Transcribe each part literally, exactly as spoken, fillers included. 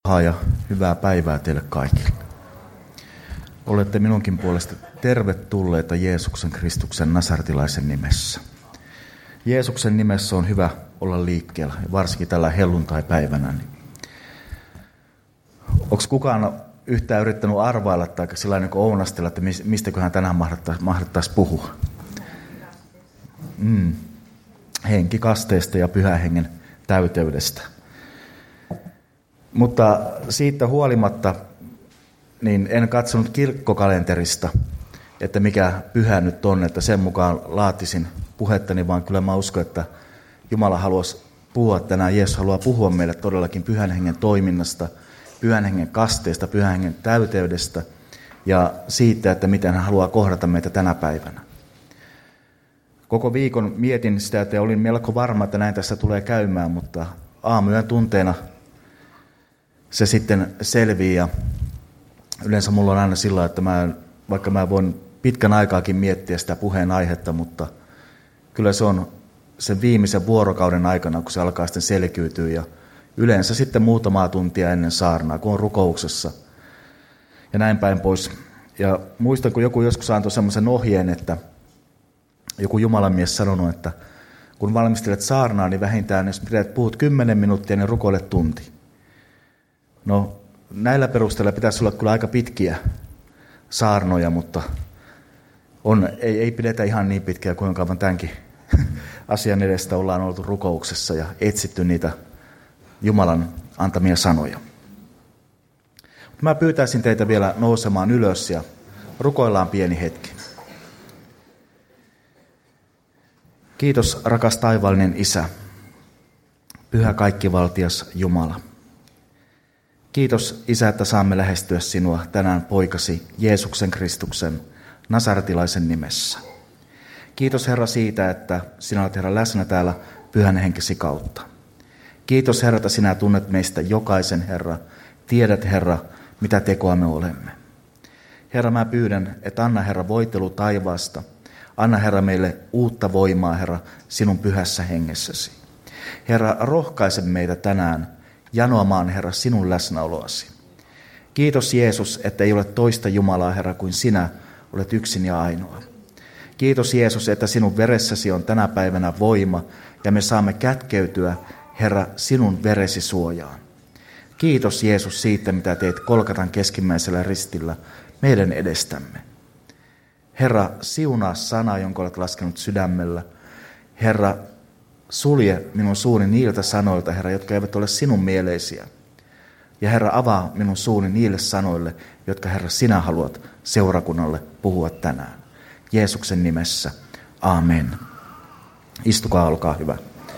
Ja hyvää päivää teille kaikille. Olette minunkin puolesta tervetulleita Jeesuksen Kristuksen nasaretilaisen nimessä. Jeesuksen nimessä on hyvä olla liikkeellä, varsinkin tällä helluntaipäivänä. Onko kukaan yhtään yrittänyt arvailla tai sellainen niin ounastella, että mistäköhän tänään mahdettaisiin puhua? Mm. Henkikasteesta ja pyhän hengen täyteydestä. Mutta siitä huolimatta niin en katsonut kirkkokalenterista, että mikä pyhä nyt on, että sen mukaan laatisin puhettani, vaan kyllä mä uskon, että Jumala haluaisi puhua tänään. Jeesus haluaa puhua meille todellakin pyhän hengen toiminnasta, pyhän hengen kasteesta, pyhän hengen täyteydestä ja siitä, että miten hän haluaa kohdata meitä tänä päivänä. Koko viikon mietin sitä, että olin melko varma, että näin tässä tulee käymään, mutta aamuyön tunteena se sitten selvii ja yleensä mulla on aina sillä, että mä, vaikka mä voin pitkän aikaakin miettiä sitä puheen aihetta, mutta kyllä se on sen viimeisen vuorokauden aikana, kun se alkaa sitten selkiytyä ja yleensä sitten muutamaa tuntia ennen saarnaa, kun on rukouksessa ja näin päin pois. Ja muistan, kun joku joskus antoi semmoisen ohjeen, että joku Jumalan mies sanonut, että kun valmistelet saarnaa, niin vähintään jos puhut kymmenen minuuttia, niin rukoilet tunti. No näillä perusteilla pitäisi olla kyllä aika pitkiä saarnoja, mutta on, ei, ei pidetä ihan niin pitkiä kuin kauan tämänkin asian edestä ollaan oltu rukouksessa ja etsitty niitä Jumalan antamia sanoja. Mä pyytäisin teitä vielä nousemaan ylös ja rukoillaan pieni hetki. Kiitos rakas taivaallinen Isä, pyhä kaikkivaltias Jumala. Kiitos Isä, että saamme lähestyä sinua tänään poikasi Jeesuksen Kristuksen nasaretilaisen nimessä. Kiitos Herra siitä, että sinä olet Herra läsnä täällä pyhän henkesi kautta. Kiitos Herra, että sinä tunnet meistä jokaisen Herra. Tiedät Herra, mitä tekoa me olemme. Herra, mä pyydän, että anna Herra voitelu taivaasta. Anna Herra meille uutta voimaa Herra sinun pyhässä hengessäsi. Herra, rohkaise meitä tänään janoamaan, Herra, sinun läsnäoloasi. Kiitos Jeesus, että ei ole toista Jumalaa, Herra, kuin sinä olet yksin ja ainoa. Kiitos Jeesus, että sinun veressäsi on tänä päivänä voima ja me saamme kätkeytyä, Herra, sinun veresi suojaan. Kiitos Jeesus siitä, mitä teet Golgatan keskimmäisellä ristillä meidän edestämme. Herra, siunaa sana, jonka olet laskenut sydämellä. Herra, sulje minun suuni niiltä sanoilta, Herra, jotka eivät ole sinun mieleisiä. Ja Herra, avaa minun suuni niille sanoille, jotka Herra sinä haluat seurakunnalle puhua tänään. Jeesuksen nimessä. Amen. Istukaa, olkaa hyvä.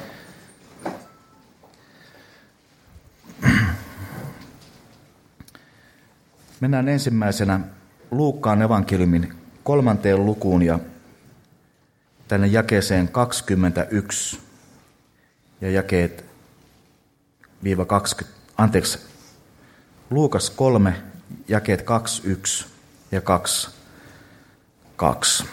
Mennään ensimmäisenä Luukkaan evankeliumin kolmanteen lukuun ja tänne jakeeseen kaksikymmentäyksi ja jakeet viiva kaksikymmentä, anteeksi, Luukas kolme, jakeet kaksikymmentäyksi ja kaksikymmentäkaksi.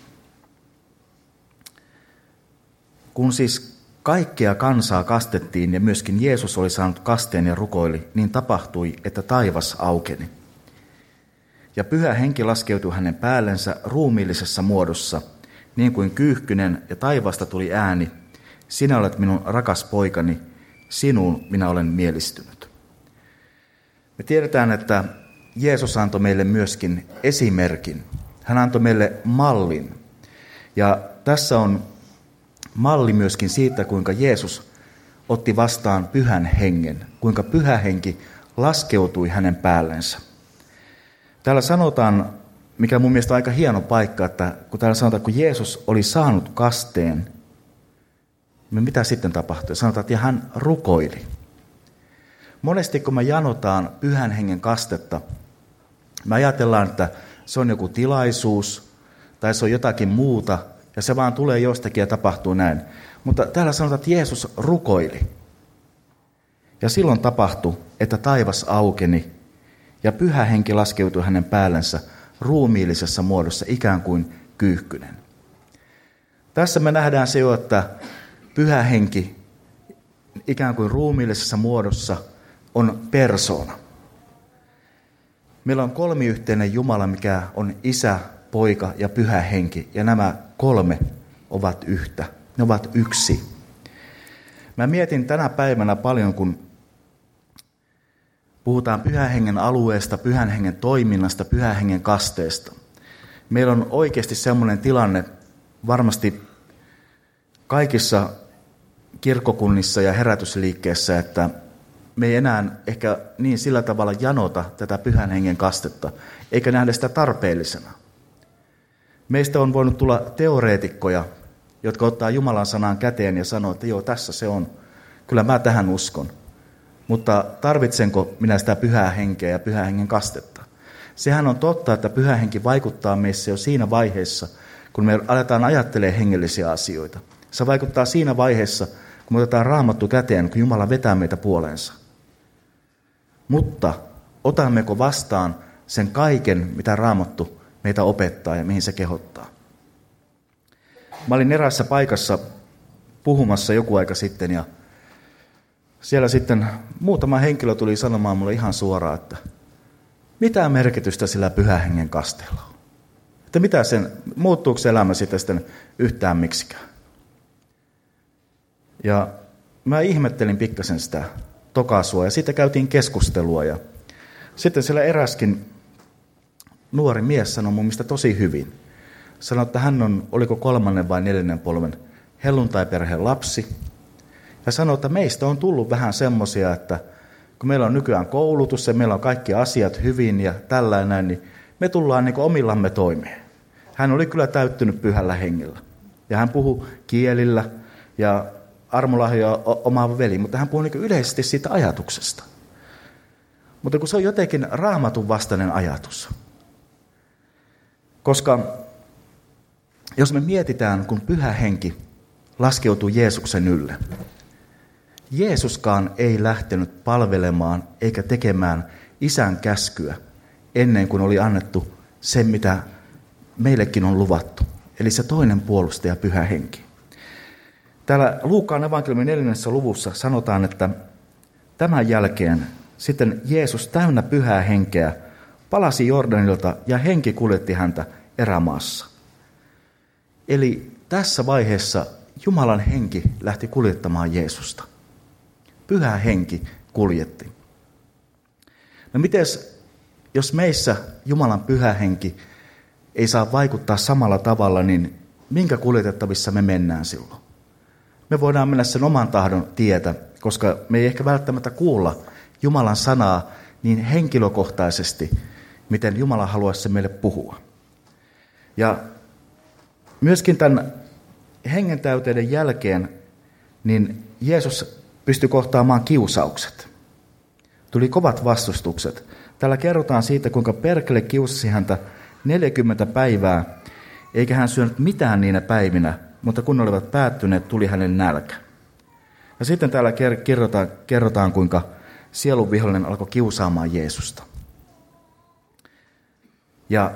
Kun siis kaikkea kansaa kastettiin ja myöskin Jeesus oli saanut kasteen ja rukoili, niin tapahtui, että taivas aukeni. Ja pyhä henki laskeutui hänen päällensä ruumiillisessa muodossa, niin kuin kyyhkynen, ja taivaasta tuli ääni, sinä olet minun rakas poikani, sinuun minä olen mielistynyt. Me tiedetään, että Jeesus antoi meille myöskin esimerkin. Hän antoi meille mallin. Ja tässä on malli myöskin siitä, kuinka Jeesus otti vastaan pyhän hengen, kuinka pyhä henki laskeutui hänen päällensä. Täällä sanotaan, mikä mun mielestä on aika hieno paikka, että kun täällä sanotaan, että kun Jeesus oli saanut kasteen, niin mitä sitten tapahtui? Sanotaan, että ja hän rukoili. Monesti kun me janotaan pyhän hengen kastetta, me ajatellaan, että se on joku tilaisuus tai se on jotakin muuta ja se vaan tulee jostakin ja tapahtuu näin. Mutta täällä sanotaan, että Jeesus rukoili. Ja silloin tapahtui, että taivas aukeni ja pyhä henki laskeutui hänen päällensä ruumiillisessa muodossa ikään kuin kyyhkynen. Tässä me nähdään se jo, että pyhä henki ikään kuin ruumiillisessa muodossa on persoona. Meillä on kolmiyhteinen Jumala, mikä on Isä, Poika ja Pyhä Henki. Ja nämä kolme ovat yhtä. Ne ovat yksi. Mä mietin tänä päivänä paljon, kun puhutaan Pyhän Hengen alueesta, Pyhän Hengen toiminnasta, Pyhän Hengen kasteesta. Meillä on oikeasti semmoinen tilanne varmasti kaikissa kirkkokunnissa ja herätysliikkeessä, että me ei enää ehkä niin sillä tavalla janota tätä Pyhän Hengen kastetta, eikä nähdä sitä tarpeellisena. Meistä on voinut tulla teoreetikkoja, jotka ottaa Jumalan sanan käteen ja sanoo, että joo, tässä se on. Kyllä mä tähän uskon. Mutta tarvitsenko minä sitä Pyhää Henkeä ja Pyhän Hengen kastetta? Sehän on totta, että Pyhä Henki vaikuttaa meissä jo siinä vaiheessa, kun me aletaan ajattelemaan hengellisiä asioita. Se vaikuttaa siinä vaiheessa, kun me otetaan Raamattu käteen, kun Jumala vetää meitä puoleensa. Mutta otammeko vastaan sen kaiken, mitä Raamattu meitä opettaa ja mihin se kehottaa? Mä olin eräässä paikassa puhumassa joku aika sitten ja siellä sitten muutama henkilö tuli sanomaan mulle ihan suoraan, että mitä merkitystä sillä Pyhän Hengen kasteella on? Että mitä sen, muuttuuko se elämä sitten, sitten yhtään miksikään? Ja mä ihmettelin pikkasen sitä tokaisua ja siitä käytiin keskustelua. Ja sitten siellä eräskin nuori mies sanoi mun mielestä tosi hyvin. Sanoi, että hän on, oliko kolmannen vai neljännen polven helluntaiperheen lapsi. Ja sanoi, että meistä on tullut vähän semmoisia, että kun meillä on nykyään koulutus ja meillä on kaikki asiat hyvin ja tällainen, niin me tullaan niin kuin omillamme toimeen. Hän oli kyllä täyttynyt Pyhällä Hengellä. Ja hän puhui kielillä ja armolahjoja omaava veli, mutta hän puhui niin kuin yleisesti siitä ajatuksesta. Mutta kun se on jotenkin Raamatun vastainen ajatus. Koska jos me mietitään, kun Pyhä Henki laskeutuu Jeesuksen ylle, Jeesuskaan ei lähtenyt palvelemaan eikä tekemään Isän käskyä ennen kuin oli annettu se, mitä meillekin on luvattu. Eli se toinen puolustaja, Pyhä Henki. Täällä Luukkaan evankeliumin neljännessä luvussa sanotaan, että tämän jälkeen sitten Jeesus täynnä Pyhää Henkeä palasi Jordanilta ja henki kuljetti häntä erämaassa. Eli tässä vaiheessa Jumalan henki lähti kuljettamaan Jeesusta. Pyhä Henki kuljetti. No mites, jos meissä Jumalan Pyhä Henki ei saa vaikuttaa samalla tavalla, niin minkä kuljetettavissa me mennään silloin? Me voidaan mennä sen oman tahdon tietä, koska me ei ehkä välttämättä kuulla Jumalan sanaa niin henkilökohtaisesti, miten Jumala haluaisi meille puhua. Ja myöskin tämän hengen täyteiden jälkeen niin Jeesus pystyi kohtaamaan kiusaukset. Tuli kovat vastustukset. Täällä kerrotaan siitä, kuinka Perkele kiusasi häntä neljäkymmentä päivää, eikä hän syönyt mitään niinä päivinä, mutta kun ne olivat päättyneet, tuli hänen nälkä. Ja sitten täällä kerrotaan, kerrotaan kuinka sielunvihollinen alkoi kiusaamaan Jeesusta. Ja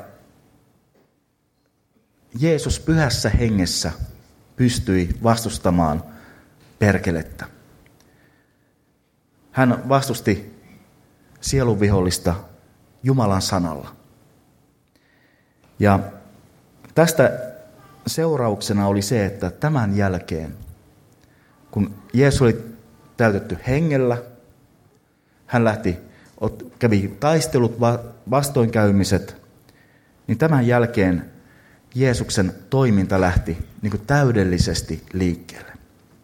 Jeesus Pyhässä Hengessä pystyi vastustamaan Perkelettä. Hän vastusti sielunvihollista Jumalan sanalla. Ja tästä seurauksena oli se, että tämän jälkeen, kun Jeesus oli täytetty hengellä, hän lähti, kävi taistelut, vastoinkäymiset, niin tämän jälkeen Jeesuksen toiminta lähti niin kuin täydellisesti liikkeelle.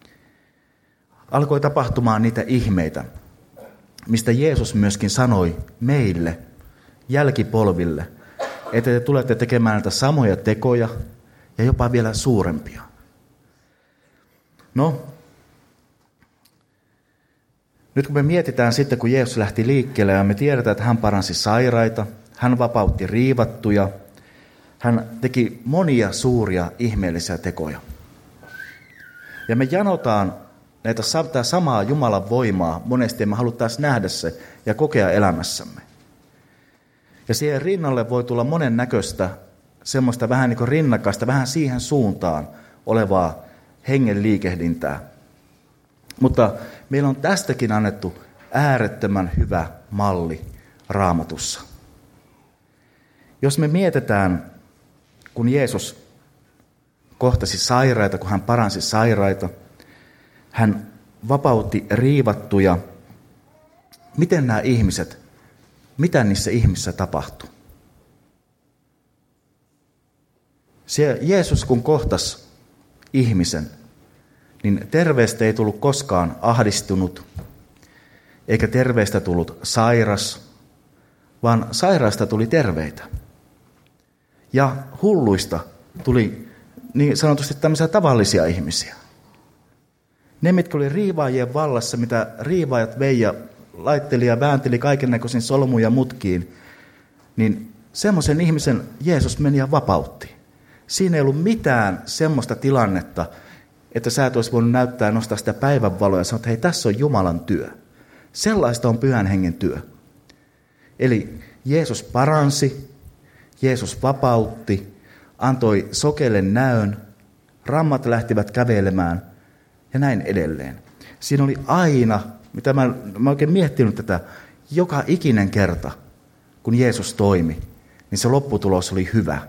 Alkoi tapahtumaan niitä ihmeitä, mistä Jeesus myöskin sanoi meille, jälkipolville, että te tulette tekemään näitä samoja tekoja ja jopa vielä suurempia. No, nyt kun me mietitään sitten, kun Jeesus lähti liikkeelle ja me tiedetään, että hän paransi sairaita, hän vapautti riivattuja, hän teki monia suuria ihmeellisiä tekoja. Ja me janotaan näitä samaa Jumalan voimaa monesti, ja me haluttaisiin nähdä se ja kokea elämässämme. Ja siihen rinnalle voi tulla monen näköistä, semmoista vähän niin kuin rinnakkaista, vähän siihen suuntaan olevaa hengen liikehdintää. Mutta meillä on tästäkin annettu äärettömän hyvä malli Raamatussa. Jos me mietitään, kun Jeesus kohtasi sairaita, kun hän paransi sairaita, hän vapautti riivattuja, miten nämä ihmiset, mitä niissä ihmisissä tapahtui? Se Jeesus kun kohtasi ihmisen, niin terveestä ei tullut koskaan ahdistunut, eikä terveestä tullut sairas, vaan sairaasta tuli terveitä. Ja hulluista tuli niin sanotusti tämmöisiä tavallisia ihmisiä. Ne, mitkä oli riivaajien vallassa, mitä riivaajat vei ja laitteli ja väänteli kaikennäköisiin solmuja mutkiin, niin semmoisen ihmisen Jeesus meni ja vapautti. Siinä ei ollut mitään semmoista tilannetta, että sä et olisi voinut näyttää ja nostaa sitä päivänvaloa ja sanoa, että hei, tässä on Jumalan työ. Sellaista on Pyhän Hengen työ. Eli Jeesus paransi, Jeesus vapautti, antoi sokeille näön, rammat lähtivät kävelemään ja näin edelleen. Siinä oli aina, mitä mä, mä oikein miettinyt tätä, joka ikinen kerta, kun Jeesus toimi, niin se lopputulos oli hyvä.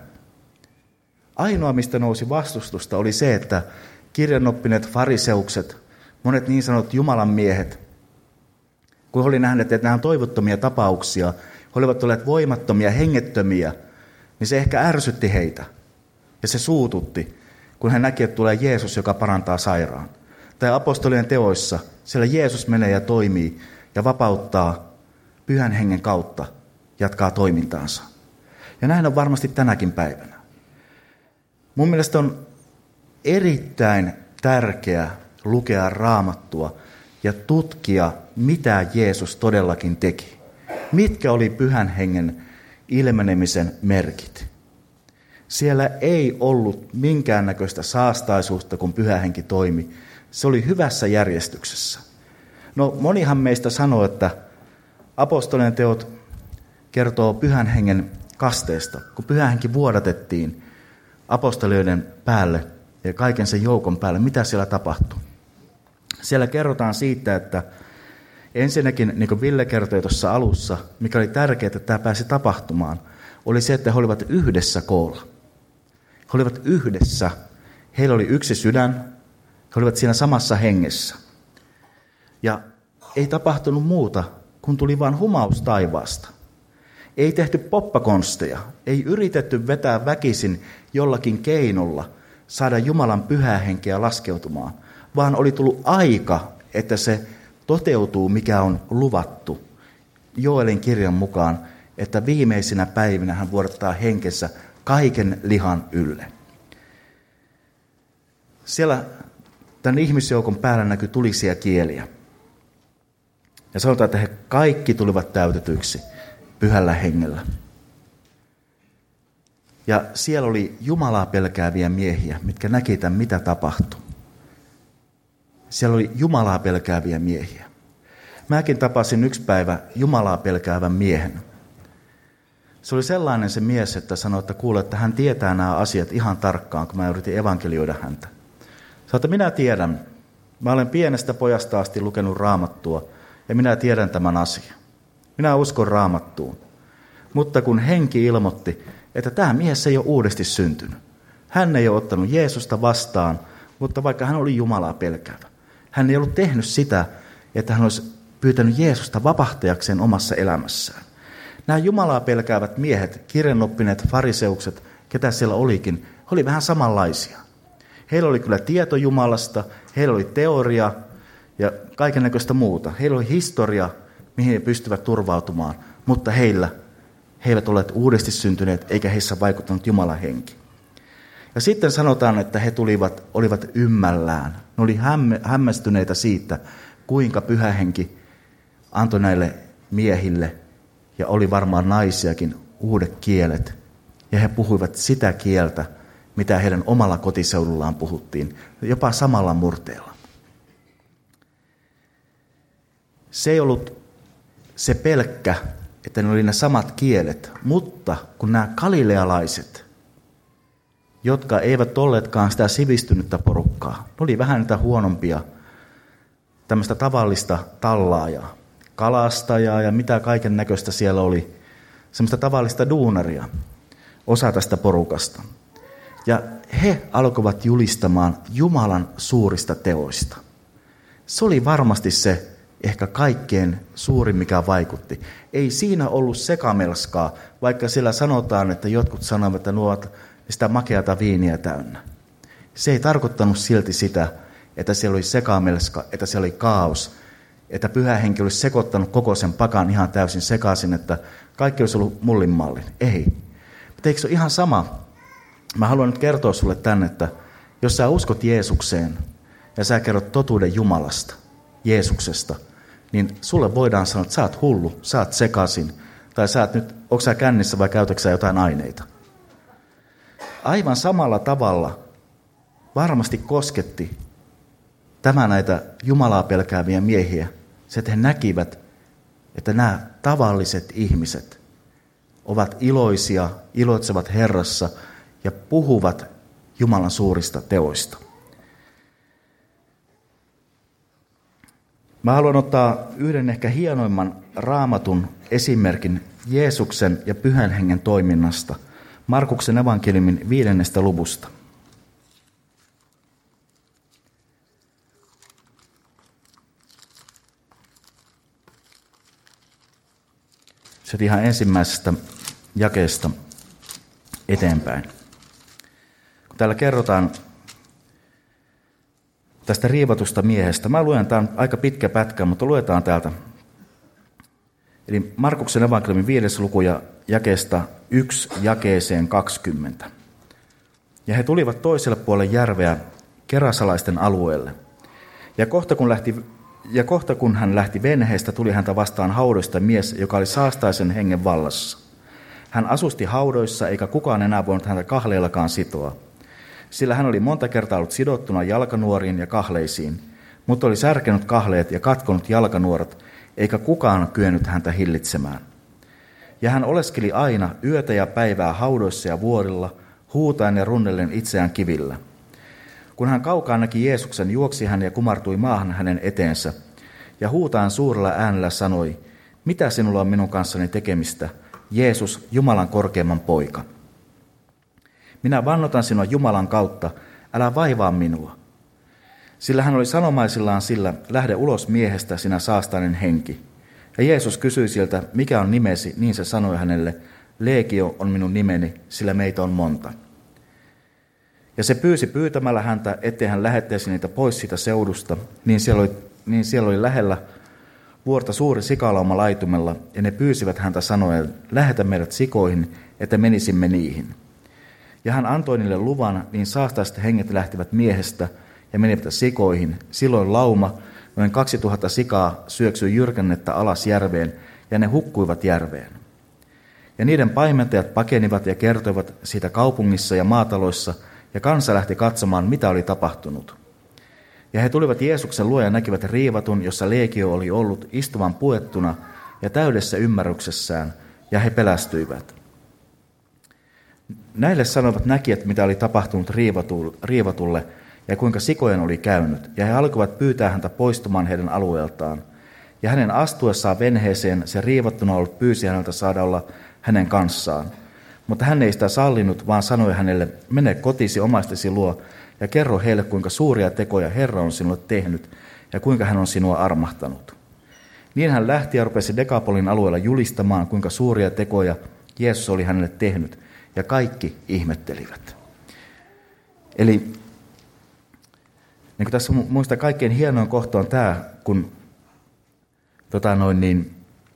Ainoa, mistä nousi vastustusta, oli se, että kirjanoppineet fariseukset, monet niin sanotut Jumalan miehet, kun he oli nähneet, että nämä on toivottomia tapauksia, he olivat olleet voimattomia, hengettömiä, niin se ehkä ärsytti heitä. Ja se suututti, kun he näki, että tulee Jeesus, joka parantaa sairaan. Tai apostolien teoissa, siellä Jeesus menee ja toimii ja vapauttaa Pyhän Hengen kautta, jatkaa toimintaansa. Ja näin on varmasti tänäkin päivänä. Mun mielestä on erittäin tärkeää lukea Raamattua ja tutkia, mitä Jeesus todellakin teki. Mitkä oli Pyhän Hengen ilmenemisen merkit? Siellä ei ollut minkäännäköistä saastaisuutta, kun Pyhä Henki toimi. Se oli hyvässä järjestyksessä. No monihan meistä sanoo, että apostolien teot kertoo Pyhän Hengen kasteesta. Kun Pyhä Henki vuodatettiin apostolioiden päälle ja kaiken sen joukon päälle, mitä siellä tapahtui? Siellä kerrotaan siitä, että ensinnäkin, niin kuin Ville kertoi tuossa alussa, mikä oli tärkeää, että tämä pääsi tapahtumaan, oli se, että he olivat yhdessä koolla. He olivat yhdessä. Heillä oli yksi sydän. He olivat siinä samassa hengessä. Ja ei tapahtunut muuta, kun tuli vain humaus taivaasta. Ei tehty poppakonsteja. Ei yritetty vetää väkisin jollakin keinolla saada Jumalan Pyhää Henkeä laskeutumaan, vaan oli tullut aika, että se toteutuu, mikä on luvattu. Joelin kirjan mukaan, että viimeisinä päivinä hän vuodattaa henkensä kaiken lihan ylle. Siellä tämän ihmisjoukon päällä näkyi tulisia kieliä. Ja sanotaan, että he kaikki tulivat täytetyiksi Pyhällä Hengellä. Ja siellä oli Jumalaa pelkääviä miehiä, mitkä näki tämän, mitä tapahtui. Siellä oli Jumalaa pelkääviä miehiä. Mäkin tapasin yksi päivä Jumalaa pelkäävän miehen. Se oli sellainen se mies, että sanoi, että kuule, että hän tietää nämä asiat ihan tarkkaan, kun mä yritin evankelioida häntä. Sanoi, että minä tiedän. Mä olen pienestä pojasta asti lukenut Raamattua ja minä tiedän tämän asian. Minä uskon Raamattuun. Mutta kun henki ilmoitti, että tämä mies ei ole uudesti syntynyt. Hän ei ole ottanut Jeesusta vastaan, mutta vaikka hän oli Jumalaa pelkäävä. Hän ei ollut tehnyt sitä, että hän olisi pyytänyt Jeesusta vapahtajakseen omassa elämässään. Nämä Jumalaa pelkäävät miehet, kirjanoppineet fariseukset, ketä siellä olikin, he oli vähän samanlaisia. Heillä oli kyllä tieto Jumalasta, heillä oli teoria ja kaikennäköistä muuta. Heillä oli historia, mihin he pystyvät turvautumaan, mutta heillä he eivät olleet uudesti syntyneet, eikä heissä vaikuttanut Jumalan henki. Ja sitten sanotaan, että he tulivat, olivat ymmällään. Ne oli hämme, hämmästyneitä siitä, kuinka Pyhä Henki antoi näille miehille, ja oli varmaan naisiakin, uudet kielet. Ja he puhuivat sitä kieltä, mitä heidän omalla kotiseudullaan puhuttiin, jopa samalla murteella. Se ei ollut se pelkkä, että ne oli ne samat kielet, mutta kun nämä galilealaiset, jotka eivät olleetkaan sitä sivistynyttä porukkaa, ne oli vähän niitä huonompia, tämmöistä tavallista tallaajaa. kalastajaa ja mitä kaiken näköistä siellä oli. Semmoista tavallista duunaria, osa tästä porukasta. Ja he alkoivat julistamaan Jumalan suurista teoista. Se oli varmasti se ehkä kaikkein suurin, mikä vaikutti. Ei siinä ollut sekamelskaa, vaikka siellä sanotaan, että jotkut sanovat, että nuo ovat sitä makeata viiniä täynnä. Se ei tarkoittanut silti sitä, että siellä oli sekamelska, että siellä oli kaos, että Pyhä Henki olisi sekoittanut koko sen pakan ihan täysin sekaisin, että kaikki olisi ollut mullin mallin. Ei. Mutta eikö se ole ihan sama? Mä haluan nyt kertoa sulle tänne, että jos sä uskot Jeesukseen ja sä kerrot totuuden Jumalasta, Jeesuksesta, niin sulle voidaan sanoa, että sä oot hullu, sä oot sekaisin, tai sä oot nyt, onko sä kännissä vai käytätkö sä jotain aineita. Aivan samalla tavalla varmasti kosketti tämä näitä Jumalaa pelkääviä miehiä, se, että he näkivät, että nämä tavalliset ihmiset ovat iloisia, iloitsevat Herrassa ja puhuvat Jumalan suurista teoista. Mä haluan ottaa yhden ehkä hienoimman Raamatun esimerkin Jeesuksen ja Pyhän Hengen toiminnasta, Markuksen evankeliumin viidennestä luvusta. Se ihan ensimmäisestä jakeesta eteenpäin. Kun täällä kerrotaan tästä riivatusta miehestä. Mä luen, tämä on aika pitkä pätkä, mutta luetaan täältä. Eli Markuksen evankeliumin viides luku ja jakeesta yksi jakeeseen kaksikymmentä. Ja he tulivat toiselle puolelle järveä kerasalaisten alueelle. Ja kohta kun lähti Ja kohta kun hän lähti venheestä, tuli häntä vastaan haudoista mies, joka oli saastaisen hengen vallassa. Hän asusti haudoissa, eikä kukaan enää voinut häntä kahleillakaan sitoa. Sillä hän oli monta kertaa ollut sidottuna jalkanuoriin ja kahleisiin, mutta oli särkenyt kahleet ja katkonut jalkanuoret, eikä kukaan kyennyt häntä hillitsemään. Ja hän oleskeli aina yötä ja päivää haudoissa ja vuorilla, huutaen ja runnellen itseään kivillä. Kun hän kaukaa näki Jeesuksen, juoksi hän ja kumartui maahan hänen eteensä, ja huutaen suurella äänellä sanoi, mitä sinulla on minun kanssani tekemistä, Jeesus, Jumalan korkeimman poika. Minä vannotan sinua Jumalan kautta, älä vaivaa minua. Sillä hän oli sanomaisillaan sillä, lähde ulos miehestä, sinä saastainen henki. Ja Jeesus kysyi siltä, mikä on nimesi, niin se sanoi hänelle, Legio on minun nimeni, sillä meitä on monta. Ja se pyysi pyytämällä häntä, ettei hän lähettäisi niitä pois siitä seudusta, niin siellä oli, niin siellä oli lähellä vuorta suuri sikalauma laitumella, ja ne pyysivät häntä sanoen, lähetä meidät sikoihin, että menisimme niihin. Ja hän antoi niille luvan, niin saastaiset henget lähtivät miehestä ja menivät sikoihin. Silloin lauma, noin kaksituhatta sikaa, syöksyi jyrkännettä alas järveen, ja ne hukkuivat järveen. Ja niiden paimentajat pakenivat ja kertoivat siitä kaupungissa ja maataloissa, ja kansa lähti katsomaan, mitä oli tapahtunut. Ja he tulivat Jeesuksen luo ja näkivät riivatun, jossa Legio oli ollut, istuvan puettuna ja täydessä ymmärryksessään, ja he pelästyivät. Näille sanoivat näkijät, mitä oli tapahtunut riivatulle, ja kuinka sikojen oli käynyt, ja he alkoivat pyytää häntä poistumaan heidän alueeltaan. Ja hänen astuessaan venheeseen se riivattuna ollut pyysi häneltä saada olla hänen kanssaan. Mutta hän ei sitä sallinut, vaan sanoi hänelle, mene kotisi omaistesi luo ja kerro heille, kuinka suuria tekoja Herra on sinulle tehnyt ja kuinka hän on sinua armahtanut. Niin hän lähti ja rupesi Dekapolin alueella julistamaan, kuinka suuria tekoja Jeesus oli hänelle tehnyt, ja kaikki ihmettelivät. Eli niin kuin tässä muista kaikkein hienoin kohta on tämä, kun tota noin niin,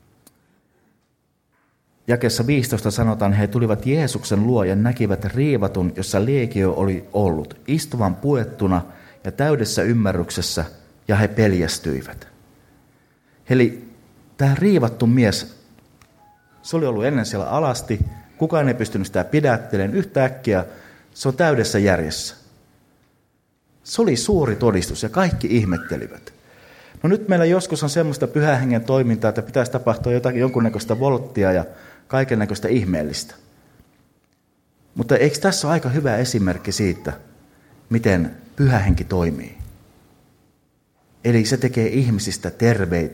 jakeessa viisitoista sanotaan, he tulivat Jeesuksen luo ja näkivät riivatun, jossa Legio oli ollut, istuvan puettuna ja täydessä ymmärryksessä, ja he peljästyivät. Eli tämä riivattu mies, se oli ollut ennen siellä alasti, kukaan ei pystynyt sitä pidättelemään, yhtäkkiä se on täydessä järjessä. Se oli suuri todistus ja kaikki ihmettelivät. No nyt meillä joskus on semmoista Pyhän Hengen toimintaa, että pitäisi tapahtua jotakin jonkunnäköistä volttia ja kaikennäköistä ihmeellistä. Mutta eikö tässä ole aika hyvä esimerkki siitä, miten Pyhä Henki toimii? Eli se tekee ihmisistä terveitä,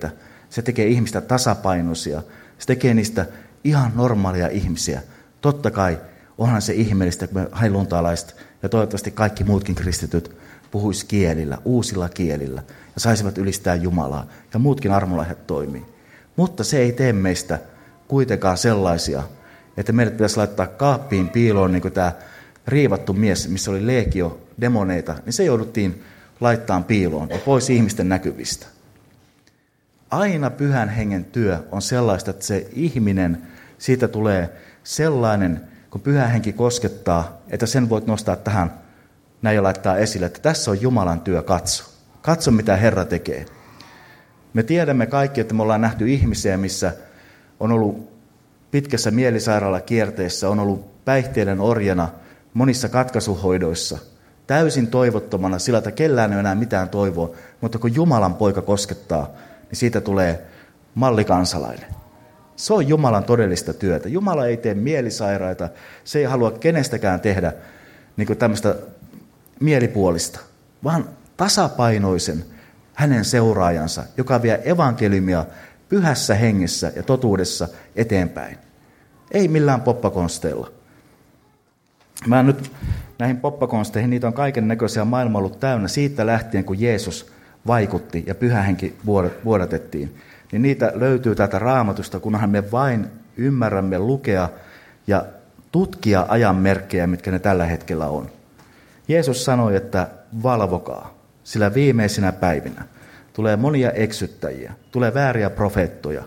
Se tekee ihmistä tasapainoisia. Se tekee niistä ihan normaalia ihmisiä. Totta kai onhan se ihmeellistä, kun me helluntalaiset ja toivottavasti kaikki muutkin kristityt puhuisi kielillä, uusilla kielillä ja saisivat ylistää Jumalaa ja muutkin armolahjat toimii. Mutta se ei tee meistä kuitenkaan sellaisia, että meidät pitäisi laittaa kaappiin piiloon niin kuin tämä riivattu mies, missä oli leegio demoneita, niin se jouduttiin laittamaan piiloon ja pois ihmisten näkyvistä. Aina pyhän hengen työ on sellaista, että se ihminen, siitä tulee sellainen, kun pyhä henki koskettaa, että sen voit nostaa tähän näin ja laittaa esille, että tässä on Jumalan työ, katso. Katso, mitä Herra tekee. Me tiedämme kaikki, että me ollaan nähty ihmisiä, missä on ollut pitkässä mielisairaalakierteessä, on ollut päihteiden orjana monissa katkaisuhoidoissa, täysin toivottomana sillä, että kellään ei ole enää mitään toivoa, mutta kun Jumalan poika koskettaa, niin siitä tulee mallikansalainen. Se on Jumalan todellista työtä. Jumala ei tee mielisairaita, se ei halua kenestäkään tehdä niin kuin tämmöistä mielipuolista, vaan tasapainoisen hänen seuraajansa, joka vie evankeliumia pyhässä hengessä ja totuudessa eteenpäin. Ei millään poppakonsteilla. Mä nyt näihin poppakonsteihin, niitä on kaiken näköisiä, maailma ollut täynnä siitä lähtien, kun Jeesus vaikutti ja pyhä henki vuodatettiin. Niin niitä löytyy täältä Raamatusta, kunhan me vain ymmärrämme lukea ja tutkia ajan merkkejä, mitkä ne tällä hetkellä on. Jeesus sanoi, että valvokaa, sillä viimeisinä päivinä tulee monia eksyttäjiä, tulee vääriä profeettoja.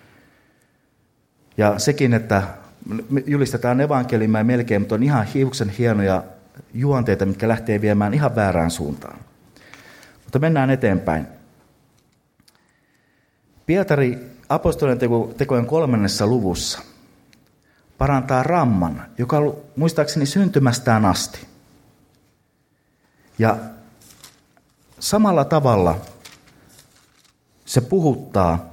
Ja sekin, että julistetaan evankeliumia melkein, mutta on ihan hiuksen hienoja juonteita, mitkä lähtee viemään ihan väärään suuntaan. Mutta mennään eteenpäin. Pietari apostolien tekojen kolmannessa luvussa parantaa ramman, joka on ollut muistaakseni syntymästään asti. Ja samalla tavalla se puhuttaa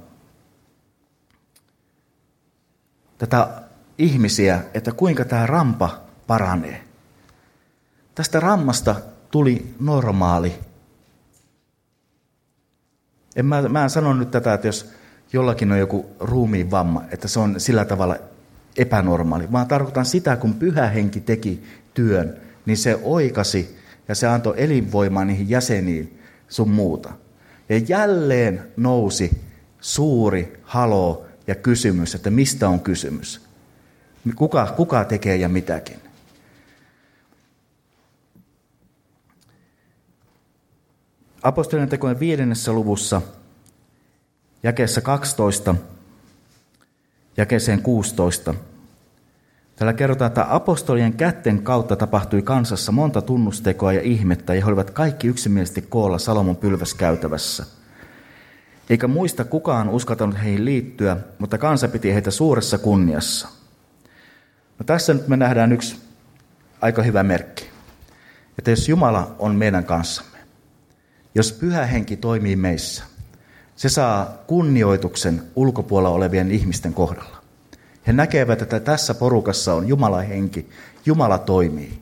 tätä ihmisiä, että kuinka tämä rampa paranee. Tästä rammasta tuli normaali. En mä, mä en sano nyt tätä, että jos jollakin on joku ruumiin vamma, että se on sillä tavalla epänormaali, vaan tarkoitan sitä, kun pyhä henki teki työn, niin se oikasi ja se antoi elinvoimaa niihin jäseniin sun muuta. Ja jälleen nousi suuri haloo ja kysymys, että mistä on kysymys. Kuka, kuka tekee ja mitäkin. Apostolien tekojen viidennessä luvussa, jakeessa kaksitoista, jakeeseen kuusitoista. Täällä kerrotaan, että apostolien kätten kautta tapahtui kansassa monta tunnustekoa ja ihmettä, ja he olivat kaikki yksimielisesti koolla Salomon pylväskäytävässä. Eikä muista kukaan uskaltanut heihin liittyä, mutta kansa piti heitä suuressa kunniassa. No tässä nyt me nähdään yksi aika hyvä merkki, että jos Jumala on meidän kanssamme, jos pyhä henki toimii meissä, se saa kunnioituksen ulkopuolella olevien ihmisten kohdalla. He näkevät, että tässä porukassa on Jumalan henki, Jumala toimii.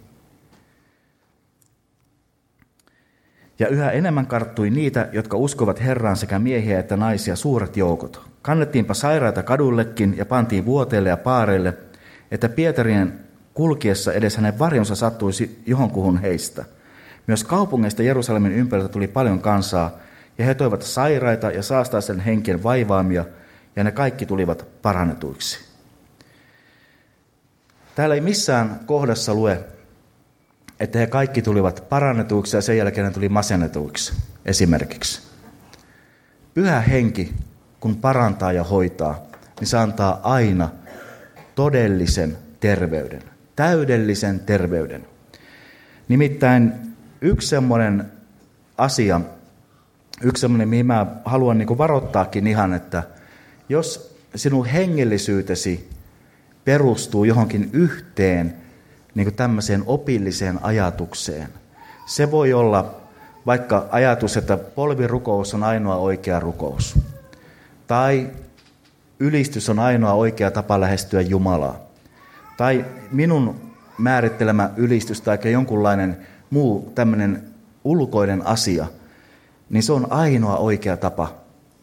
Ja yhä enemmän karttui niitä, jotka uskovat Herraan sekä miehiä että naisia suuret joukot. Kannettiinpa sairaita kadullekin ja pantiin vuoteille ja paareille, että Pietarien kulkiessa edes hänen varjonsa sattuisi johonkuhun heistä. Myös kaupungeista Jerusalemin ympäriltä tuli paljon kansaa, ja he toivat sairaita ja saastaisen henkien vaivaamia, ja ne kaikki tulivat parannetuiksi. Täällä ei missään kohdassa lue, että he kaikki tulivat parannetuiksi ja sen jälkeen ne tuli masennetuiksi, esimerkiksi. Pyhä henki, kun parantaa ja hoitaa, niin se antaa aina todellisen terveyden, täydellisen terveyden. Nimittäin yksi semmoinen asia, yksi semmoinen, mihin mä haluan niin kuin varoittaakin ihan, että jos sinun hengellisyytesi perustuu johonkin yhteen niin kuin tämmöiseen opilliseen ajatukseen, se voi olla vaikka ajatus, että polvirukous on ainoa oikea rukous, tai ylistys on ainoa oikea tapa lähestyä Jumalaa, tai minun määrittelemä ylistys tai jonkunlainen muu tämmöinen ulkoinen asia, niin se on ainoa oikea tapa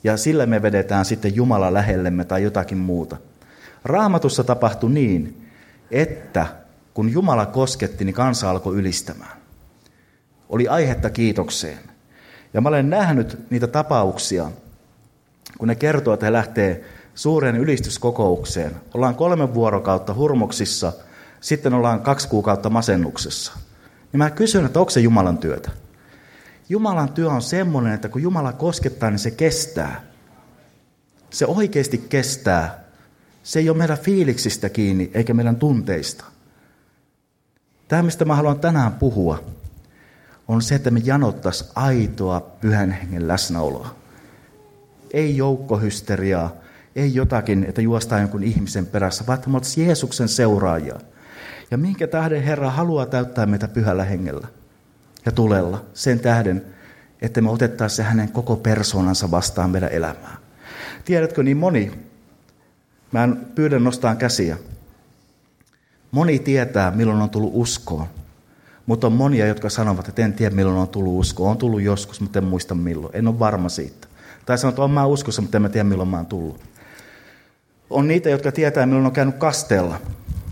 ja sillä me vedetään sitten Jumala lähellemme tai jotakin muuta. Raamatussa tapahtui niin, että kun Jumala kosketti, niin kansa alkoi ylistämään. Oli aihetta kiitokseen. Ja mä olen nähnyt niitä tapauksia, kun ne kertoo, että he lähtee suureen ylistyskokoukseen. Ollaan kolme vuorokautta hurmoksissa, sitten ollaan kaksi kuukautta masennuksessa. Niin mä kysyn, että onko se Jumalan työtä? Jumalan työ on semmoinen, että kun Jumala koskettaa, niin se kestää. Se oikeasti kestää. Se ei ole meidän fiiliksistä kiinni, eikä meidän tunteista. Tämä, mistä mä haluan tänään puhua, on se, että me janottaisiin aitoa Pyhän Hengen läsnäoloa. Ei joukkohysteriaa, ei jotakin, että juostaan jonkun ihmisen perässä, vaan että me oltaisiin Jeesuksen seuraajia. Ja minkä tähden Herra haluaa täyttää meitä Pyhällä Hengellä ja tulella? Sen tähden, että me otettaisiin se hänen koko persoonansa vastaan meidän elämään. Tiedätkö, niin moni, mä en pyydä nostaa käsiä, moni tietää, milloin on tullut uskoon. Mutta on monia, jotka sanovat, että en tiedä, milloin on tullut uskoon. On tullut joskus, mutta en muista milloin. En ole varma siitä. Tai sanoo, että olen mä uskossa, mutta en mä tiedä, milloin mä oon tullut. On niitä, jotka tietää, milloin on käynyt kasteella.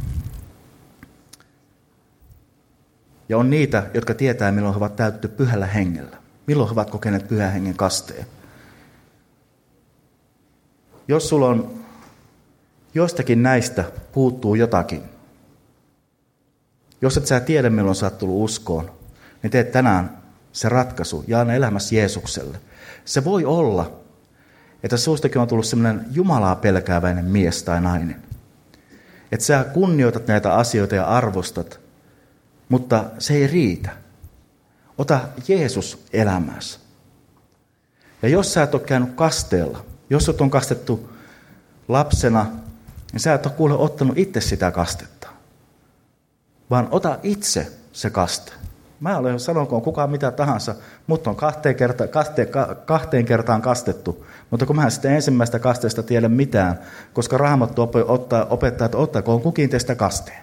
Ja on niitä, jotka tietää, milloin he ovat täytetty Pyhällä Hengellä. Milloin he ovat kokeneet Pyhän Hengen kasteen. Jos sulla on jostakin näistä puuttuu jotakin, jos et sä tiedä, milloin sä oot tullut uskoon, niin teet tänään se ratkaisu ja anna elämässä Jeesukselle. Se voi olla, että sustakin on tullut sellainen Jumalaa pelkääväinen mies tai nainen. Että sä kunnioitat näitä asioita ja arvostat, mutta se ei riitä. Ota Jeesus elämääsi. Ja jos sä et ole käynyt kasteella, jos sut on kastettu lapsena, niin sä et ole kuule ottanut itse sitä kastetta. Vaan ota itse se kaste. Mä olen sanonkoon kukaan mitä tahansa, mutta on kahteen, kerta, kahteen, kahteen kertaan kastettu. Mutta kun mä en sitten ensimmäistä kasteesta tiedä mitään, koska Raamattu opettaa, opettaa että ottakoon kukin teistä kasteen.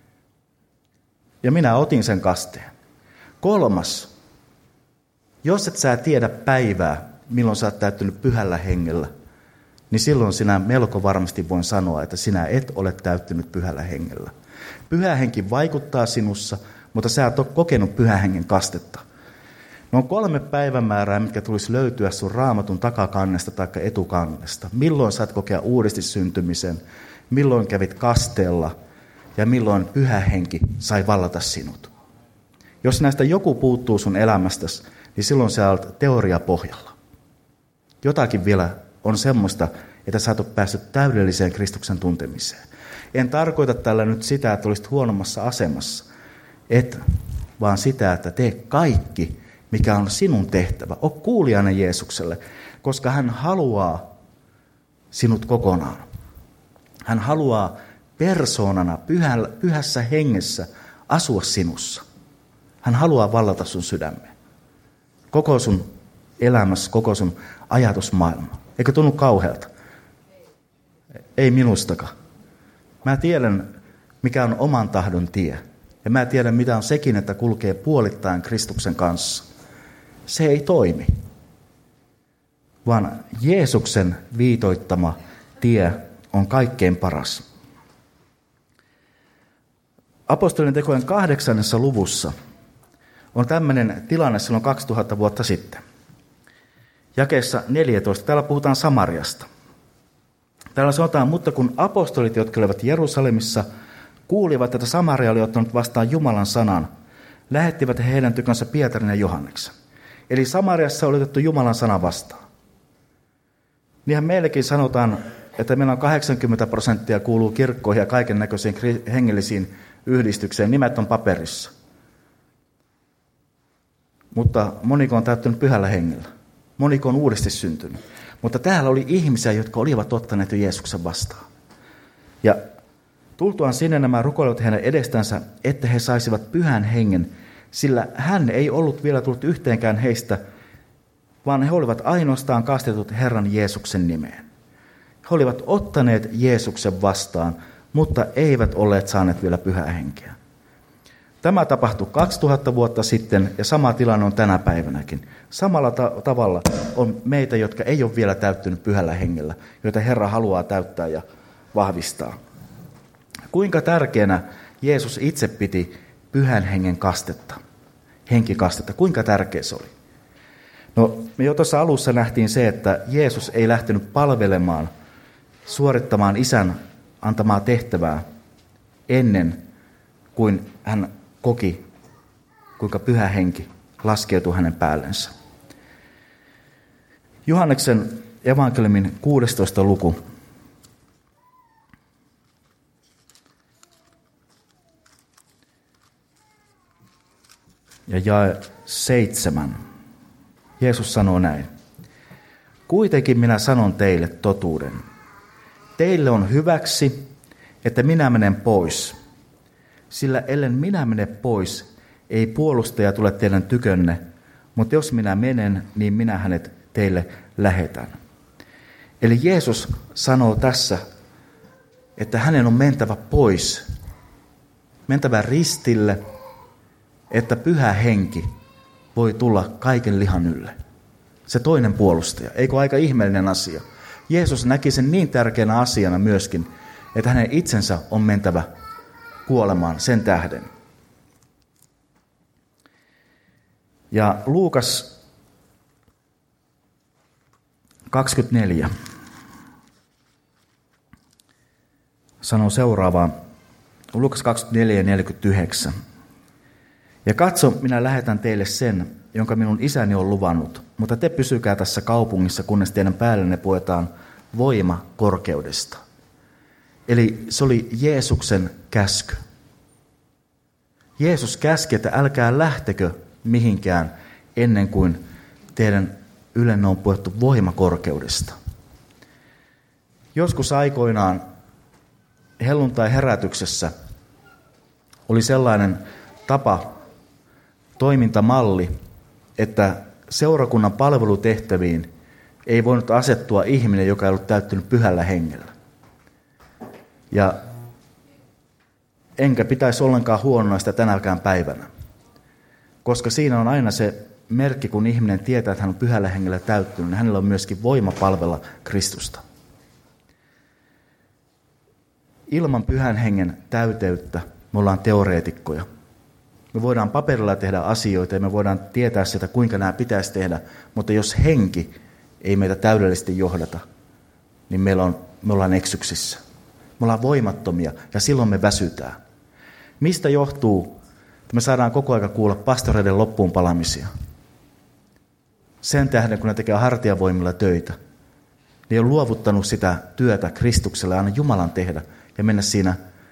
Ja minä otin sen kasteen. Kolmas. Jos et sä tiedä päivää, milloin sä oot täyttynyt Pyhällä Hengellä, niin silloin sinä melko varmasti voin sanoa, että sinä et ole täyttynyt Pyhällä Hengellä. Pyhä Henki vaikuttaa sinussa, mutta sä et ole kokenut Pyhän Hengen kastetta. Ne on kolme päivämäärää, mitkä tulisi löytyä sun Raamatun takakannesta tai etukannesta. Milloin saat kokea uudesti syntymisen, milloin kävit kasteella ja milloin Pyhä Henki sai vallata sinut. Jos näistä joku puuttuu sun elämästäsi, niin silloin sä olet teoriapohjalla. Jotakin vielä on semmoista, että sä et ole päässyt täydelliseen Kristuksen tuntemiseen. En tarkoita tällä nyt sitä, että olisit huonommassa asemassa, et, vaan sitä, että tee kaikki, mikä on sinun tehtävä. O kuulijainen Jeesukselle, koska hän haluaa sinut kokonaan. Hän haluaa persoonana, pyhällä, pyhässä hengessä asua sinussa. Hän haluaa vallata sun sydämeen. Koko sun elämässä, koko sun ajatusmaailma. Eikö tunnu kauhealta? Ei minustakaan. Mä tiedän, mikä on oman tahdon tie. Ja mä tiedän, mitä on sekin, että kulkee puolittain Kristuksen kanssa. Se ei toimi. Vaan Jeesuksen viitoittama tie on kaikkein paras. Apostolien tekojen kahdeksannessa luvussa on tämmöinen tilanne silloin kaksituhatta vuotta sitten. Jakeessa neljätoista, täällä puhutaan Samariasta. Täällä sanotaan, mutta kun apostolit, jotka olivat Jerusalemissa, kuulivat, että Samaria oli ottanut vastaan Jumalan sanan, lähettivät he heidän tykönsä Pietarin ja Johanneksen. Eli Samariassa oli otettu Jumalan sana vastaan. Niinhän meillekin sanotaan, että meillä on kahdeksankymmentä prosenttia kuuluu kirkkoihin ja kaiken näköisiin hengellisiin yhdistykseen. Nimet on paperissa. Mutta moniko on täyttynyt Pyhällä Hengellä. Moniko on uudesti syntynyt. Mutta täällä oli ihmisiä, jotka olivat ottaneet jo Jeesuksen vastaan. Ja tultuaan sinne nämä rukoilivat heidän edestänsä, että he saisivat Pyhän Hengen, sillä hän ei ollut vielä tullut yhteenkään heistä, vaan he olivat ainoastaan kastetut Herran Jeesuksen nimeen. He olivat ottaneet Jeesuksen vastaan, mutta eivät olleet saaneet vielä Pyhää Henkeä. Tämä tapahtui kaksituhatta vuotta sitten ja sama tilanne on tänä päivänäkin. Samalla ta- tavalla on meitä, jotka ei ole vielä täyttynyt pyhällä hengellä, joita Herra haluaa täyttää ja vahvistaa. Kuinka tärkeänä Jeesus itse piti pyhän hengen kastetta, henkikastetta, kuinka tärkeä se oli? No, me jo tuossa alussa nähtiin se, että Jeesus ei lähtenyt palvelemaan, suorittamaan Isän antamaa tehtävää ennen kuin hän koki, kuinka pyhä henki laskeutui hänen päällensä. Johanneksen evankeliumin kuudestoista luku. Ja jae seitsemän. Jeesus sanoo näin. Kuitenkin minä sanon teille totuuden. Teille on hyväksi, että minä menen pois. Sillä ellen minä mene pois, ei puolustaja tule teidän tykönne, mutta jos minä menen, niin minä hänet teille lähetän. Eli Jeesus sanoo tässä, että hänen on mentävä pois, mentävä ristille, että pyhä henki voi tulla kaiken lihan ylle. Se toinen puolustaja. Eikö aika ihmeellinen asia? Jeesus näki sen niin tärkeänä asiana myöskin, että hänen itsensä on mentävä kuolemaan sen tähden. Ja Luukas kaksikymmentäneljä sanoo seuraavaa. Luukas kaksikymmentäneljä neljäkymmentäyhdeksän. Ja katso, minä lähetän teille sen, jonka minun isäni on luvannut, mutta te pysykää tässä kaupungissa, kunnes teidän päällenne puetaan voima korkeudesta. Eli se oli Jeesuksen käsky. Jeesus käski, että älkää lähtekö mihinkään ennen kuin teidän ylenne on puettu voima korkeudesta. Joskus aikoinaan helluntai-herätyksessä oli sellainen tapa, toimintamalli, että seurakunnan palvelutehtäviin ei voinut asettua ihminen, joka ei ollut täyttynyt pyhällä hengellä. Ja enkä pitäisi ollenkaan huonona sitä tänäkään päivänä, koska siinä on aina se merkki, kun ihminen tietää, että hän on pyhällä hengellä täyttynyt, niin hänellä on myöskin voima palvella Kristusta. Ilman pyhän hengen täyteyttä me ollaan teoreetikkoja. Me voidaan paperilla tehdä asioita ja me voidaan tietää sitä, kuinka nämä pitäisi tehdä, mutta jos henki ei meitä täydellisesti johdata, niin meillä on, me ollaan eksyksissä. Me ollaan voimattomia ja silloin me väsytään. Mistä johtuu, että me saadaan koko ajan kuulla pastoreiden loppuun palamisia? Sen tähden, kun ne tekee hartiavoimilla töitä, ne on luovuttanut sitä työtä Kristukselle ja anna Jumalan tehdä ja mennä siinä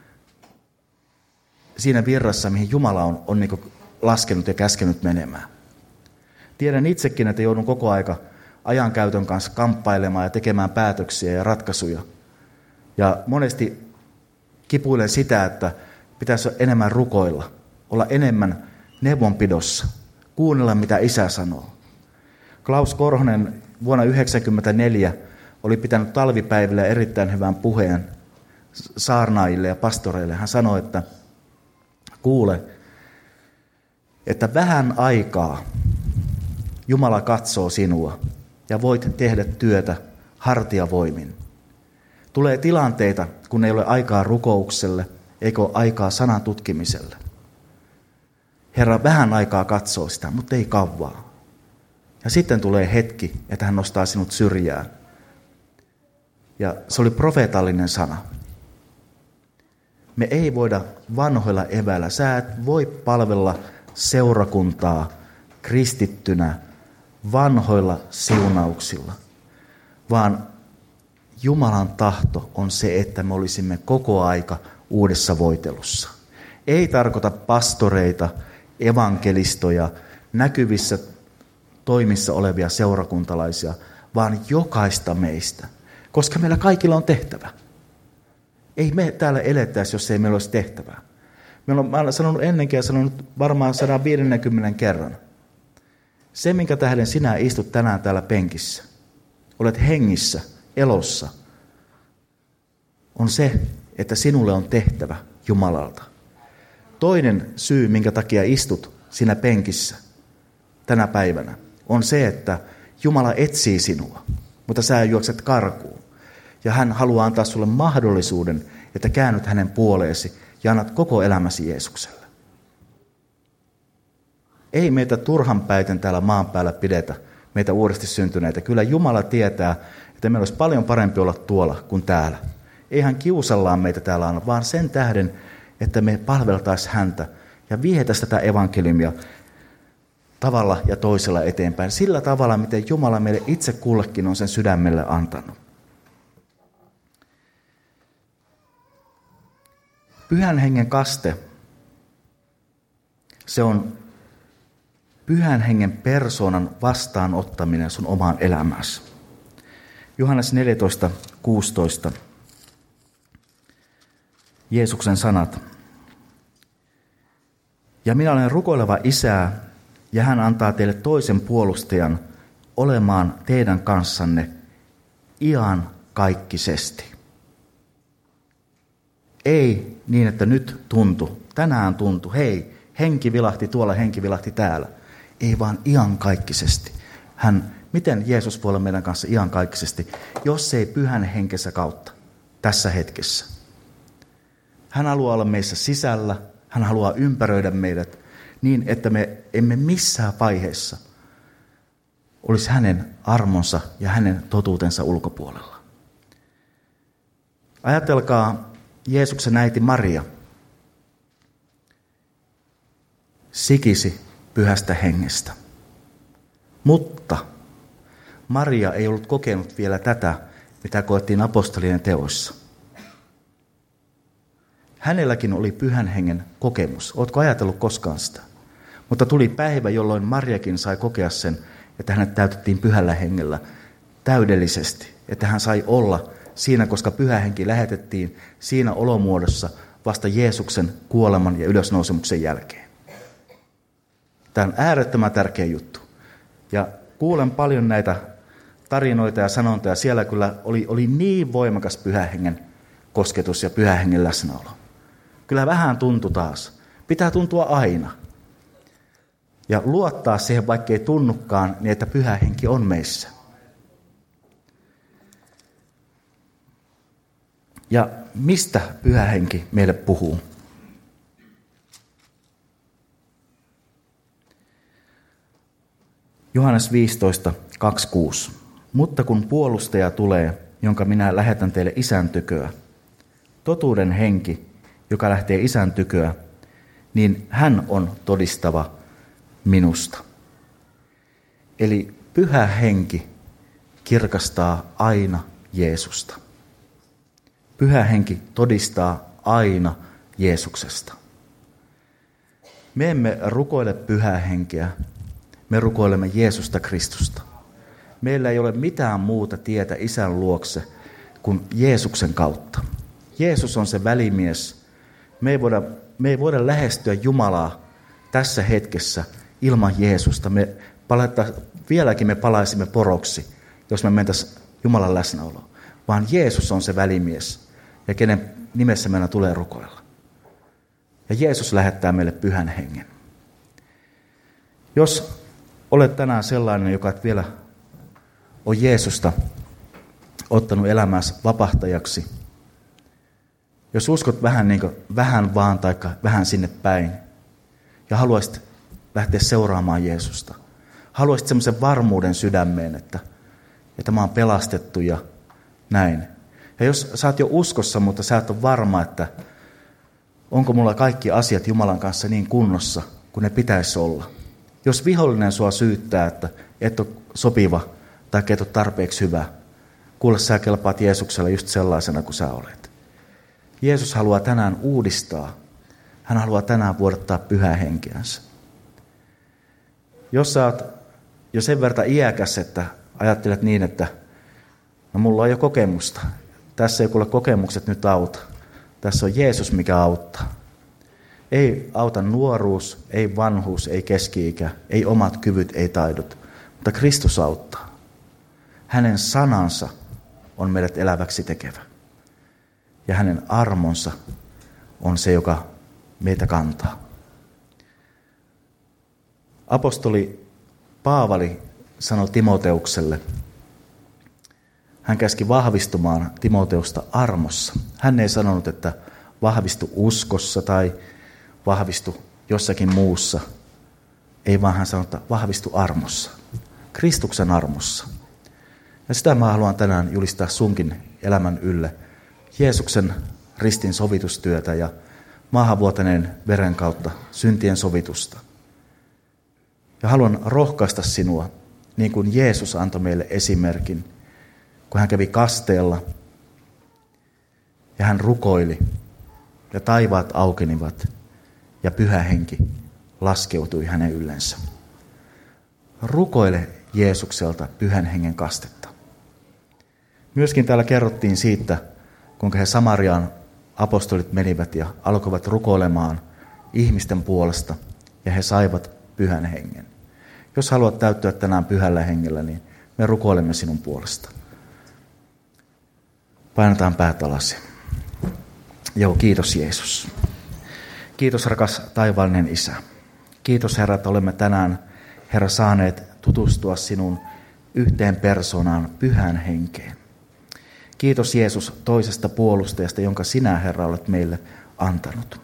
siinä virrassa, mihin Jumala on, on niin kuin laskenut ja käskenyt menemään. Tiedän itsekin, että joudun koko aika ajankäytön kanssa kamppailemaan ja tekemään päätöksiä ja ratkaisuja. Ja monesti kipuilen sitä, että pitäisi enemmän rukoilla, olla enemmän neuvonpidossa, kuunnella mitä Isä sanoo. Klaus Korhonen vuonna yhdeksänkymmentäneljä oli pitänyt talvipäivillä erittäin hyvän puheen saarnaajille ja pastoreille. Hän sanoi, että kuule, että vähän aikaa Jumala katsoo sinua ja voit tehdä työtä hartiavoimin. Tulee tilanteita, kun ei ole aikaa rukoukselle, eikä ole aikaa sanan tutkimiselle. Herra vähän aikaa katsoo sitä, mutta ei kauaa. Ja sitten tulee hetki, että hän nostaa sinut syrjään. Ja se oli profeetallinen sana. Me ei voida vanhoilla eväillä. Sä et voi palvella seurakuntaa kristittynä vanhoilla siunauksilla, vaan Jumalan tahto on se, että me olisimme koko aika uudessa voitelussa. Ei tarkoita pastoreita, evankelistoja, näkyvissä toimissa olevia seurakuntalaisia, vaan jokaista meistä, koska meillä kaikilla on tehtävä. Ei me täällä elettäisi, jos ei meillä olisi tehtävää. Meillä on, mä olen sanonut ennenkin ja sanonut varmaan sata viisikymmentä kerran. Se, minkä tähden sinä istut tänään täällä penkissä, olet hengissä, elossa, on se, että sinulle on tehtävä Jumalalta. Toinen syy, minkä takia istut siinä penkissä tänä päivänä, on se, että Jumala etsii sinua, mutta sä juokset karkuun. Ja hän haluaa antaa sulle mahdollisuuden, että käännyt hänen puoleesi ja annat koko elämäsi Jeesukselle. Ei meitä turhan päiten täällä maan päällä pidetä, meitä uudesti syntyneitä. Kyllä Jumala tietää, että meillä olisi paljon parempi olla tuolla kuin täällä. Ei hän kiusallaan meitä täällä anna, vaan sen tähden, että me palveltaisiin häntä ja vietäisiin tätä evankeliumia tavalla ja toisella eteenpäin. Sillä tavalla, miten Jumala meille itse kullekin on sen sydämelle antanut. Pyhän hengen kaste, se on pyhän hengen persoonan vastaanottaminen sun omaan elämääsi. Johannes neljätoista kuusitoista. Jeesuksen sanat. Ja minä olen rukoileva Isää, ja hän antaa teille toisen puolustajan olemaan teidän kanssanne ian kaikkisesti. Ei niin, että nyt tuntu, tänään tuntu, hei, henki vilahti tuolla, henki vilahti täällä. Ei vaan iankaikkisesti. Hän, miten Jeesus voi olla meidän kanssa iankaikkisesti, jos ei pyhän henkensä kautta tässä hetkessä. Hän haluaa olla meissä sisällä, hän haluaa ympäröidä meidät niin, että me emme missään vaiheessa olisi hänen armonsa ja hänen totuutensa ulkopuolella. Ajatelkaa Jeesuksen äiti Maria. Sikisi pyhästä hengestä. Mutta Maria ei ollut kokenut vielä tätä, mitä koettiin apostolien teoissa. Hänelläkin oli pyhän hengen kokemus. Ootko ajatellut koskaan sitä? Mutta tuli päivä, jolloin Mariakin sai kokea sen, että hänet täytettiin pyhällä hengellä täydellisesti. Että hän sai olla siinä, koska pyhä henki lähetettiin siinä olomuodossa vasta Jeesuksen kuoleman ja ylösnousemuksen jälkeen. Tämä on äärettömän tärkeä juttu. Ja kuulen paljon näitä tarinoita ja sanontoja. Siellä kyllä oli, oli niin voimakas pyhän hengen kosketus ja pyhän hengen läsnäolo. Kyllä vähän tuntui taas. Pitää tuntua aina. Ja luottaa siihen, vaikka ei tunnukaan, niin että pyhä henki on meissä. Ja mistä pyhä henki meille puhuu? Johannes viisitoista kaksikymmentäkuusi. Mutta kun puolustaja tulee, jonka minä lähetän teille Isän tyköä, totuuden henki, joka lähtee Isän tyköä, niin hän on todistava minusta. Eli pyhä henki kirkastaa aina Jeesusta. Pyhä henki todistaa aina Jeesuksesta. Me emme rukoile pyhää henkeä, me rukoilemme Jeesusta Kristusta. Meillä ei ole mitään muuta tietä Isän luokse kuin Jeesuksen kautta. Jeesus on se välimies. Me ei voida, me ei voida lähestyä Jumalaa tässä hetkessä ilman Jeesusta. Me palata, vieläkin me palaisimme poroksi, jos me mentäisiin Jumalan läsnäoloon. Vaan Jeesus on se välimies, ja kenen nimessä meidän tulee rukoilla. Ja Jeesus lähettää meille pyhän hengen. Jos olet tänään sellainen, joka et vielä on Jeesusta ottanut elämässä vapahtajaksi, jos uskot vähän, niin kuin, vähän vaan tai vähän sinne päin, ja haluaisit lähteä seuraamaan Jeesusta, haluaisit semmoisen varmuuden sydämeen, että, että mä oon pelastettu ja näin. Ja jos sä oot jo uskossa, mutta sä et ole varma, että onko mulla kaikki asiat Jumalan kanssa niin kunnossa, kuin ne pitäisi olla. Jos vihollinen sua syyttää, että et ole sopiva tai et ole tarpeeksi hyvä, kuule sä kelpaat Jeesuksella just sellaisena kuin sä olet. Jeesus haluaa tänään uudistaa. Hän haluaa tänään vuodattaa pyhää henkeänsä. Jos sä oot jo sen verran iäkäs, että ajattelet niin, että no mulla on jo kokemusta. Tässä ei kuule kokemukset nyt auta. Tässä on Jeesus, mikä auttaa. Ei auta nuoruus, ei vanhuus, ei keski-ikä, ei omat kyvyt, ei taidot. Mutta Kristus auttaa. Hänen sanansa on meidät eläväksi tekevä. Ja hänen armonsa on se, joka meitä kantaa. Apostoli Paavali sanoi Timoteukselle, hän käski vahvistumaan Timoteusta armossa. Hän ei sanonut, että vahvistu uskossa tai vahvistu jossakin muussa. Ei vaan hän sanoi, että vahvistu armossa. Kristuksen armossa. Ja sitä mä haluan tänään julistaa sunkin elämän ylle. Jeesuksen ristin sovitustyötä ja maahanvuotaneen veren kautta syntien sovitusta. Ja haluan rohkaista sinua, niin kuin Jeesus antoi meille esimerkin, kun hän kävi kasteella ja hän rukoili ja taivaat aukenivat ja Pyhä Henki laskeutui hänen yllensä. Rukoile Jeesukselta Pyhän Hengen kastetta. Myöskin täällä kerrottiin siitä, kuinka he Samariaan apostolit menivät ja alkoivat rukoilemaan ihmisten puolesta ja he saivat Pyhän Hengen. Jos haluat täyttyä tänään Pyhällä Hengellä, niin me rukoilemme sinun puolesta. Painetaan päät alas. Joo, kiitos Jeesus. Kiitos rakas taivaallinen Isä. Kiitos Herra, että olemme tänään, Herra, saaneet tutustua sinun yhteen persoonaan, Pyhän Henkeen. Kiitos Jeesus toisesta puolustajasta, jonka sinä, Herra, olet meille antanut.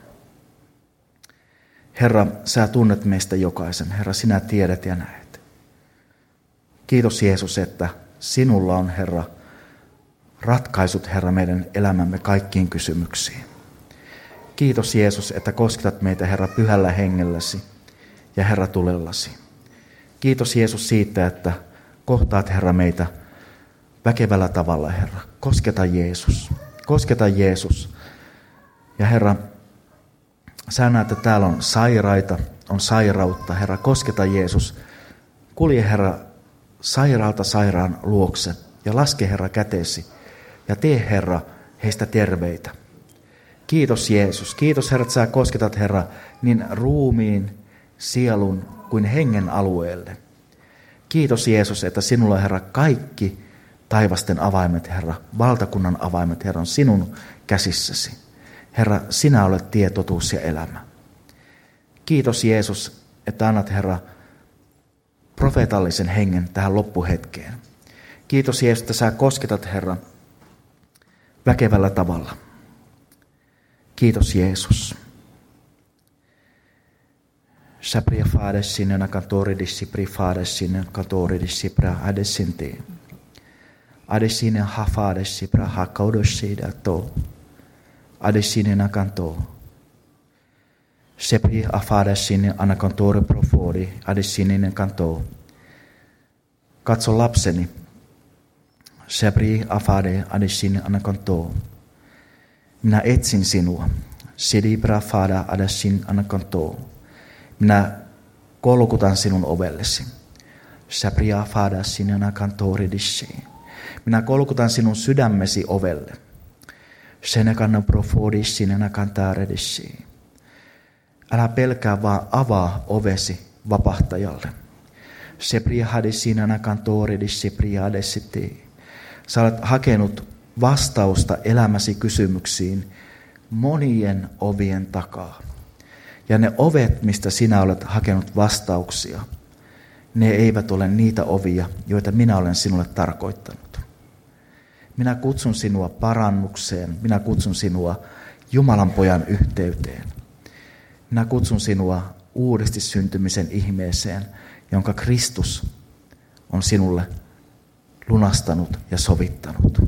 Herra, sä tunnet meistä jokaisen. Herra, sinä tiedät ja näet. Kiitos Jeesus, että sinulla on, Herra, ratkaisut, Herra, meidän elämämme kaikkiin kysymyksiin. Kiitos Jeesus, että kosketat meitä, Herra, Pyhällä Hengelläsi ja Herra tulellasi. Kiitos Jeesus siitä, että kohtaat, Herra, meitä väkevällä tavalla, Herra. Kosketa Jeesus. Kosketa Jeesus. Ja Herra, sä näet, että täällä on sairaita, on sairautta. Herra, kosketa Jeesus. Kulje, Herra, sairaalta sairaan luokse ja laske, Herra, käteesi. Ja tee, Herra, heistä terveitä. Kiitos Jeesus. Kiitos, Herra, että sä kosketat, Herra, niin ruumiin, sielun kuin hengen alueelle. Kiitos Jeesus, että sinulla, Herra, kaikki taivasten avaimet, Herra, valtakunnan avaimet, Herra, on sinun käsissäsi. Herra, sinä olet tie, totuus ja elämä. Kiitos Jeesus, että annat, Herra, profeetallisen hengen tähän loppuhetkeen. Kiitos Jeesus, että sä kosketat, Herra, väkevällä tavalla. Kiitos Jeesus. Sapria fades sinne na cantoridissi pri fades sinne cantoridissi pra adesinti. Adesine ha fades pra ha kaudossi da to. Adesine na canto. Sepri a fades sinne ana cantore profori adesine na canto. Katso lapseni. Sepri a fade adesine ana canto. Minä etsin sinua. Sidi pra fada adesin ana canto. Minä kolkutan sinun ovellesi. Sapria fada sinna cantoridissi. Minä kolkutan sinun sydämesi ovelle. Senekanna profodis sinna cantaredissi. Älä pelkää, vaan avaa ovesi vapahtajalle. Sepria hadis sinna cantoridissi priadessiti. Sä olet hakenut vastausta elämäsi kysymyksiin monien ovien takaa. Ja ne ovet, mistä sinä olet hakenut vastauksia, ne eivät ole niitä ovia, joita minä olen sinulle tarkoittanut. Minä kutsun sinua parannukseen, minä kutsun sinua Jumalan pojan yhteyteen. Minä kutsun sinua uudesti syntymisen ihmeeseen, jonka Kristus on sinulle lunastanut ja sovittanut.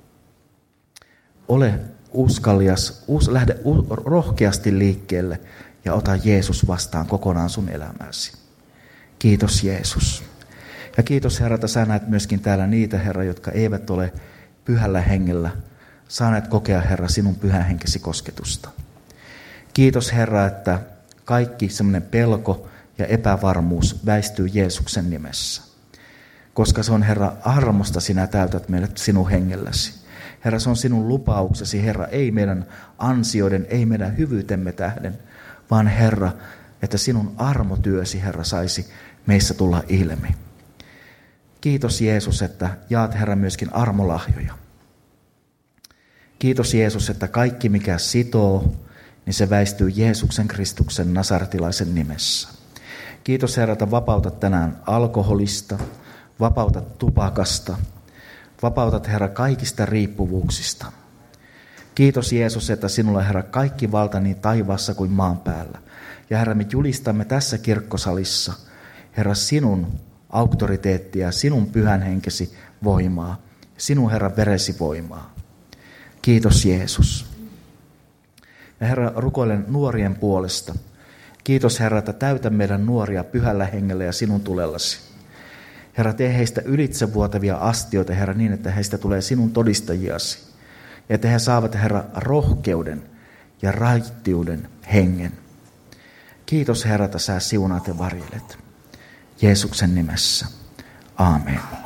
Ole uskallias, us, lähde rohkeasti liikkeelle ja ota Jeesus vastaan kokonaan sun elämäsi. Kiitos Jeesus. Ja kiitos Herra, että sä näet myöskin täällä niitä, Herra, jotka eivät ole Pyhällä Hengellä saaneet kokea, Herra, sinun Pyhän Henkesi kosketusta. Kiitos Herra, että kaikki semmoinen pelko ja epävarmuus väistyy Jeesuksen nimessä. Koska se on, Herra, armosta sinä täytät meidät sinun hengelläsi. Herra, se on sinun lupauksesi, Herra, ei meidän ansioiden, ei meidän hyvyytemme tähden, vaan Herra, että sinun armotyösi, Herra, saisi meissä tulla ilmi. Kiitos Jeesus, että jaat, Herra, myöskin armolahjoja. Kiitos Jeesus, että kaikki mikä sitoo, niin se väistyy Jeesuksen Kristuksen nasaretilaisen nimessä. Kiitos Herra, että vapautat tänään alkoholista, vapautat tupakasta, vapautat Herra kaikista riippuvuuksista. Kiitos Jeesus, että sinulla Herra kaikki valta niin taivaassa kuin maan päällä. Ja Herra, me julistamme tässä kirkkosalissa, Herra, sinun auktoriteettia, sinun pyhän henkesi voimaa, sinun Herra veresi voimaa. Kiitos Jeesus. Ja Herra, rukoilen nuorien puolesta. Kiitos Herra, että täytä meidän nuoria pyhällä hengellä ja sinun tulellasi. Herra, tee heistä ylitsevuotavia astioita, Herra, niin, että heistä tulee sinun todistajiasi. Ja että he saavat, Herra, rohkeuden ja raittiuden hengen. Kiitos Herra, että sä siunaat ja varjelet. Jeesuksen nimessä. Aamen.